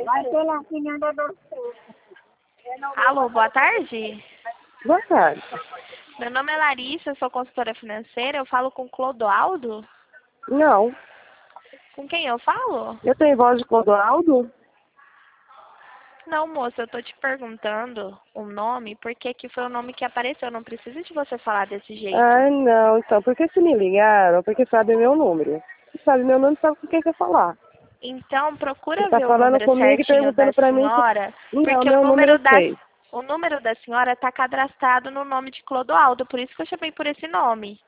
Vai pela Fernanda do Sul. Alô, boa tarde. Boa tarde. Meu nome é Larissa, eu sou consultora financeira. Eu falo com Clodoaldo? Não. Com quem eu falo? Eu tenho voz de Clodoaldo? Não, moça, eu tô te perguntando o nome porque aqui foi o nome que apareceu. Não precisa de você falar desse jeito. Ah, não. Então, por que se me ligaram? Porque sabe meu número. Se sabe meu número, sabe com quem quer falar. Então, procura Você tá ver o falando número comigo e certinho da perguntando pra mim se... senhora, Não, porque o meu número número eu sei. o número da senhora está cadastrado no nome de Clodoaldo, por isso que eu chamei por esse nome.